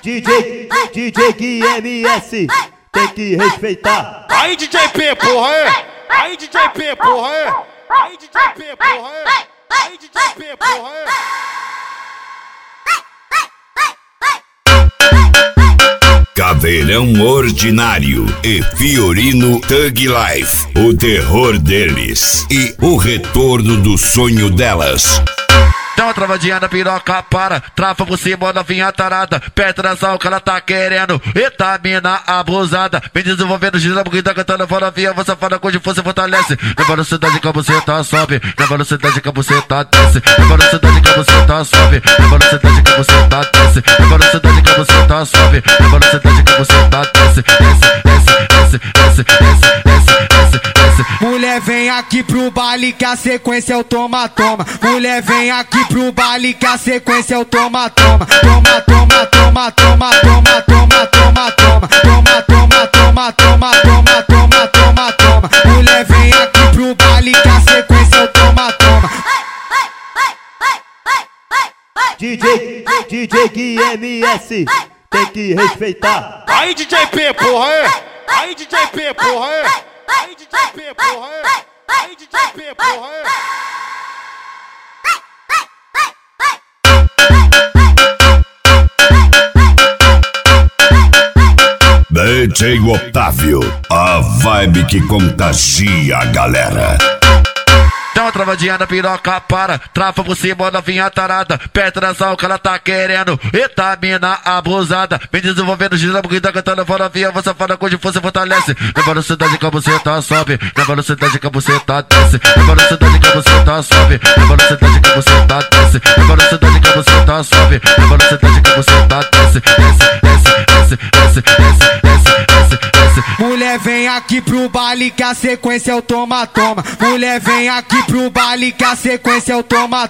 DJ QMS, tem que respeitar. Aí DJ P, porra, é? Aí DJ P, porra, é? Aí DJ P, porra, é? Aí DJ P, porra, é? Caveirão Ordinário e Fiorino Thug Life, o terror deles e o retorno do sonho delas. Dá uma travadinha na piroca, para, trava por cima, novinha tarada, perto da que ela tá querendo, eita mina abusada, vem desenvolvendo gira, porque tá cantando fora via, você fala com força fortalece, na velocidade que você tá sobe, na velocidade que você tá desce, na velocidade que você tá sobe, na velocidade que você tá desce, na velocidade que você tá sobe, na velocidade que você tá desce, desce. Mulher vem aqui pro baile que a sequência é o toma. Mulher vem aqui pro baile que a sequência é o toma. Mulher vem aqui pro baile que a sequência é o toma. DJ QMS, tem que respeitar. Aí DJ P, porra, é? Aí DJ P, porra, é? Aí DJ P, porra, é? Aí DJ P, porra, é? DJ Otávio, a vibe que contagia a galera. Dá uma travadinha na piroca, para, trava por cima, novinha tarada, perto da que ela tá querendo, eita mina abusada, vem desenvolvendo gira, porque tá cantando fora via, você fala com força fortalece, na velocidade que você tá sobe, na velocidade que você tá desce, na velocidade que você tá sobe, na velocidade que você tá desce, na velocidade que você tá sobe, na velocidade que você tá desce. Mulher vem aqui pro baile que a sequência é o toma. Mulher vem aqui pro baile que a sequência é o toma.